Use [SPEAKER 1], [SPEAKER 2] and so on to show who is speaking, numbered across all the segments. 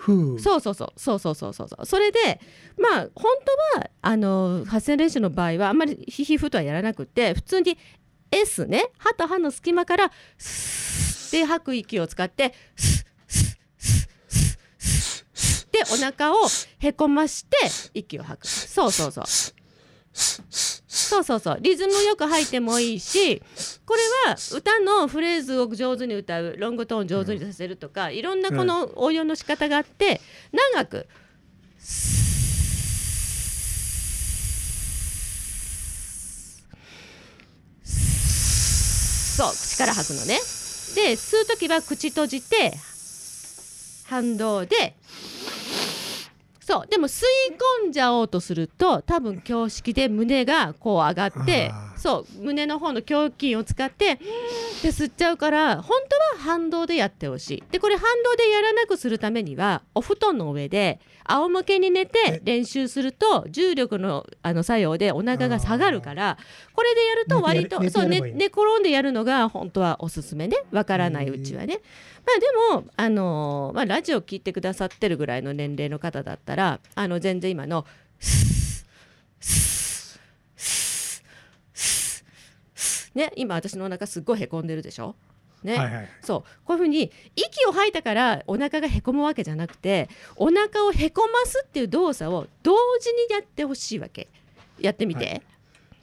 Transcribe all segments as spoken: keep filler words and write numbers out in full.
[SPEAKER 1] ふ
[SPEAKER 2] そうそうそうそうそうそうそうそうそれでまあ本当はあの発声練習の場合はあんまりヒヒフとはやらなくて、普通に S ね、歯と歯の隙間からスッで吐く息を使ってスッスッスッスッスッでお腹をへこまして息を吐く。そうそうそうそうそうそうリズムよく吐いてもいいし、これは歌のフレーズを上手に歌う、ロングトーン上手にさせるとか、いろんなこの応用の仕方があって、長くそう力吐くのね。で吸うときは口閉じて反動で、そうでも吸い込んじゃおうとすると多分胸式で胸がこう上がって、そう胸の方の胸筋を使ってで吸っちゃうから、本当は反動でやってほしい。でこれ反動でやらなくするためにはお布団の上で仰向けに寝て練習すると重力のあの作用でお腹が下がるから、これでやると割とそう寝寝転んでやるのが本当はおすすめね、わからないうちはね。まあでもあのーまあ、ラジオ聞いてくださってるぐらいの年齢の方だったらあの全然今のスッスッスッスッスッね、今私のお腹すごいへこんでるでしょね、はいはい、そうこういうふうに息を吐いたからお腹がへこむわけじゃなくて、お腹をへこますっていう動作を同時にやってほしいわけ。やってみて、はい、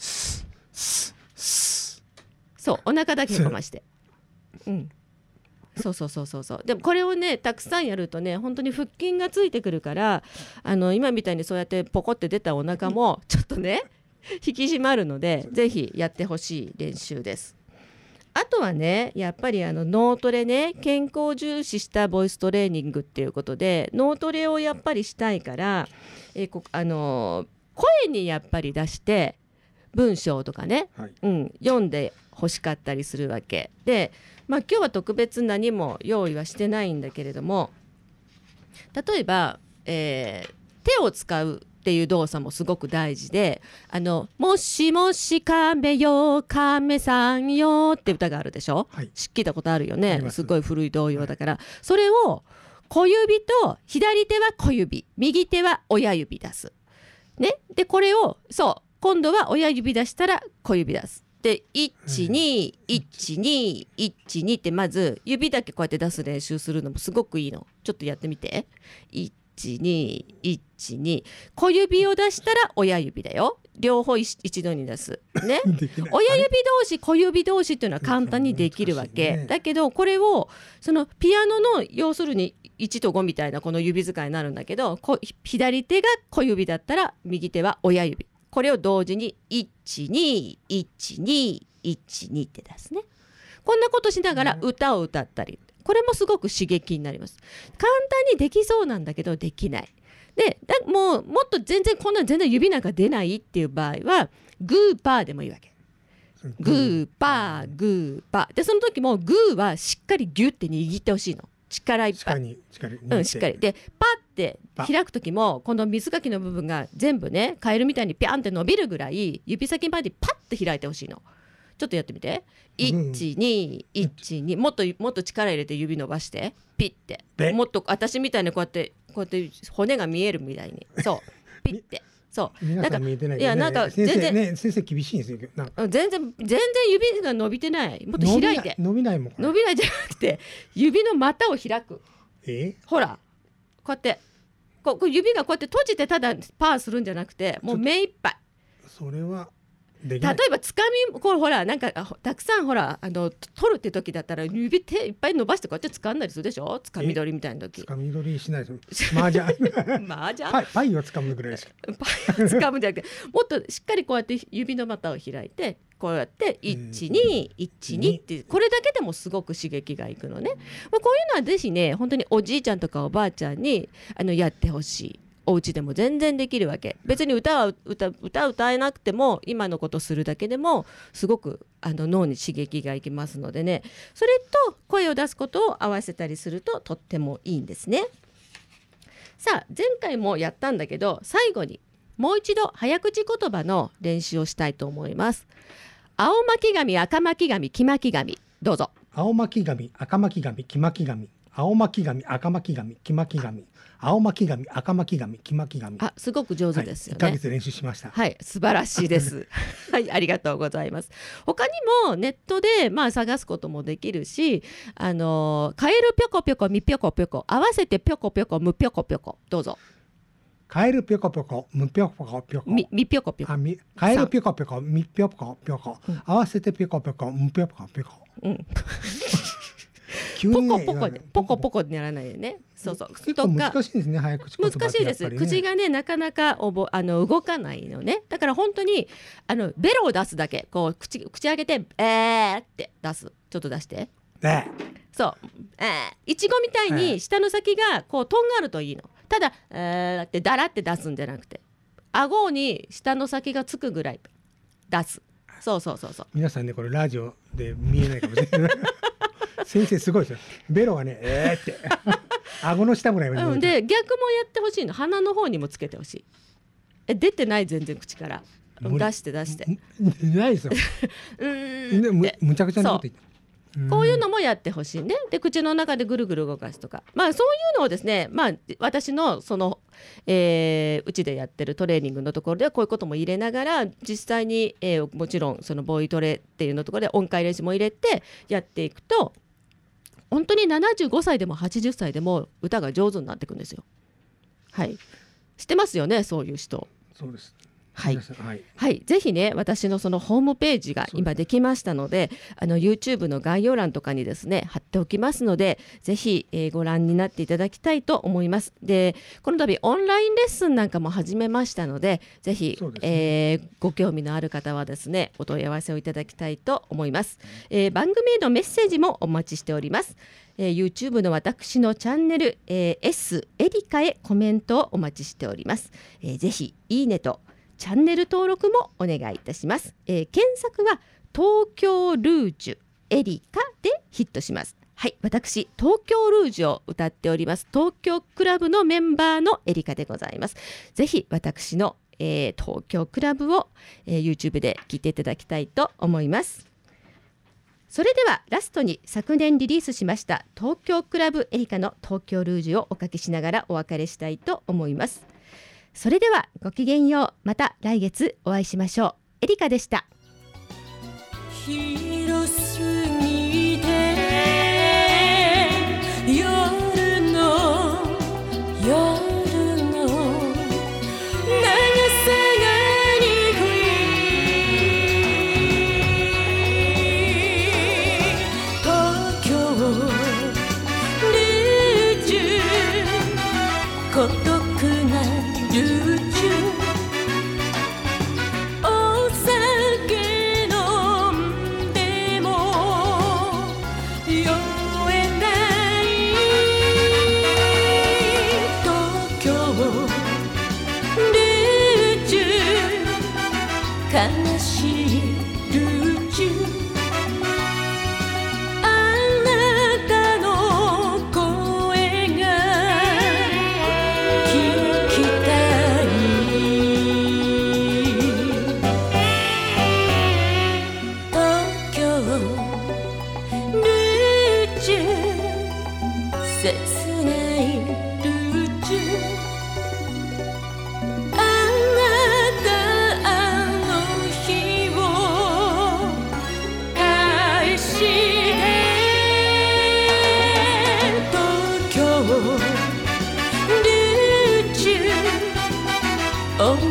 [SPEAKER 2] そうお腹だけへこまして、うんそうそうそうそうそうでもこれをねたくさんやるとね本当に腹筋がついてくるから、あの今みたいにそうやってポコって出たお腹もちょっとね引き締まるので、ぜひやってほしい練習です。あとはねやっぱりあの脳トレね、健康を重視したボイストレーニングっていうことで脳トレをやっぱりしたいから、えー、こあのー、声にやっぱり出して文章とかね、はいうん、読んで欲しかったりするわけで、まあ、今日は特別何も用意はしてないんだけれども、例えば、えー、手を使うっていう動作もすごく大事で、あのもしもし亀よ亀さんよって歌があるでしょ、はい、聞いたことあるよね。すごい古い童謡だから、はい、それを小指と左手は小指、右手は親指出す、ね、でこれをそう今度は親指出したら小指出すでいちにいちにいちにってまず指だけこうやって出す練習するのもすごくいいの。ちょっとやってみて。いちにいちに小指を出したら親指だよ。両方一度に出すね親指同士小指同士っていうのは簡単にできるわけだけど、これをそのピアノの要するにいちとごみたいなこの指使いになるんだけど、左手が小指だったら右手は親指、これを同時にいちにいちにいちにって出すね。こんなことしながら歌を歌ったり、これもすごく刺激になります。簡単にできそうなんだけどできないで、だもうもっと全然こんな全然指なんか出ないっていう場合はグーパーでもいいわけ。グーパーグーパーで、その時もグーはしっかりギュッて握ってほしいの。力いっぱいうん、しっかりでパッて開く時もこの水かきの部分が全部ねカエルみたいにピャンって伸びるぐらい指先までパッて開いてほしいの。ちょっとやってみて。いちにいちにもっともっと力入れて指伸ばしてピッて、もっと私みたいにこうやってこうやって骨が見えるみたいにそうピッてそう
[SPEAKER 1] 皆さん見えてないけど、ね、
[SPEAKER 2] いやなんか全然、
[SPEAKER 1] ね、先生厳しいんですよ。なんか
[SPEAKER 2] 全然全然指が伸びてない。もっと開いて
[SPEAKER 1] 伸びないもん。
[SPEAKER 2] 伸びないじゃなくて指の股を開く。
[SPEAKER 1] え
[SPEAKER 2] ほらこうやってこう指がこうやって閉じてただパーするんじゃなくてもう目いっぱい。
[SPEAKER 1] それは
[SPEAKER 2] 例えばつかみこれほらなんかたくさんほらあの取るって時だったら指手いっぱい伸ばしてこうやって掴んだりするでしょ。つかみ取りみたいな時。
[SPEAKER 1] つかみ取りしないですよ。麻雀
[SPEAKER 2] 麻雀
[SPEAKER 1] パイ、パイを掴むぐらいです。
[SPEAKER 2] パイを掴むんじゃなくてもっとしっかりこうやって指の股を開いてこうやっていちにいちにってこれだけでもすごく刺激がいくのね。まあ、こういうのはぜひね本当におじいちゃんとかおばあちゃんにあのやってほしい。お家でも全然できるわけ。別に歌は 歌, 歌歌えなくても今のことするだけでもすごくあの脳に刺激がいきますのでね、それと声を出すことを合わせたりするととってもいいんですね。さあ前回もやったんだけど最後にもう一度早口言葉の練習をしたいと思います。青巻紙赤巻紙黄巻紙どうぞ。
[SPEAKER 1] 青巻紙赤巻紙黄巻紙青巻紙、赤巻紙、黄巻紙、青巻紙、赤巻紙、黄巻紙。
[SPEAKER 2] あ、すごく上手ですよね。
[SPEAKER 1] はい、いっかげつ練習しました。
[SPEAKER 2] はい、素晴らしいです。はい、ありがとうございます。他にもネットでまあ探すこともできるし、あのカエルぴょこぴょこ、みぴょこぴょこ、合わせてぴょこぴょこ、むぴょこぴょこ、どうぞ。
[SPEAKER 1] カエルぴょこぴょこ、むぴょこぴょこ、
[SPEAKER 2] み、みぴょこぴょこ。
[SPEAKER 1] あ、み、カエルぴょこぴょこ、みぴょこぴょこ、合わせてぴょこぴょこ、むぴょこぴょこ。うん。
[SPEAKER 2] 急にね、ポコポコでポコポコにならないでね。そうそう。
[SPEAKER 1] 結構難しいですね、早口言葉ってやっぱりね。
[SPEAKER 2] 難しいです。口がね、なかなかおぼあの動かないのね。だから本当にあのベロを出すだけ、こう口口開けてえーって出す。ちょっと出して。
[SPEAKER 1] ね。
[SPEAKER 2] そう。えー、いちごみたいに下の先がこうとんがるといいの。ただえーってだらって出すんじゃなくて、顎に下の先がつくぐらい出す。そうそうそうそう。
[SPEAKER 1] 皆さんね、これラジオで見えないかもしれない。先生すごいですよ。ベロがね、えーって顎の下ぐらいまで、
[SPEAKER 2] うん、で逆もやってほしいの。鼻の方にもつけてほしい。え、出てない、全然口から出して出して
[SPEAKER 1] ないですよ。うーん、む, むちゃくちゃなこと言って、
[SPEAKER 2] こういうのもやってほしいね。で口の中でぐるぐる動かすとか、まあそういうのをですね、まあ私のその、えー、うちでやってるトレーニングのところではこういうことも入れながら、実際に、えー、もちろんそのボイトレっていうのところで音階練習も入れてやっていくと、本当にななじゅうごさいでもはちじゅっさいでも歌が上手になっていくんですよ。はい、知ってますよね、そういう人。
[SPEAKER 1] そうです。
[SPEAKER 2] はい、はいはい、ぜひね、私のそのホームページが今できましたので、あの YouTube の概要欄とかにですね貼っておきますので、ぜひ、えー、ご覧になっていただきたいと思います。で、この度オンラインレッスンなんかも始めましたので、ぜひ、ねえー、ご興味のある方はですねお問い合わせをいただきたいと思います。えー、番組へのメッセージもお待ちしております。えー、YouTube の私のチャンネル、えー、S エリカへコメントをお待ちしております。えー、ぜひいいねとチャンネル登録もお願いいたします。えー、検索は東京ルージュエリカでヒットします。はい、私東京ルージュを歌っております東京クラブのメンバーのエリカでございます。ぜひ私の、えー、東京クラブを、えー、YouTube で聴いていただきたいと思います。それではラストに昨年リリースしました東京クラブエリカの東京ルージュをおかけしながらお別れしたいと思います。それではごきげんよう。また来月お会いしましょう。エリカでした。広すぎて夜の夜の長さが憎い東京ルージュ孤独なルージュお酒飲んでも酔えない東京ルージュ悲しいルージュ切ないルージュあなたあの日を返して東京ルージュ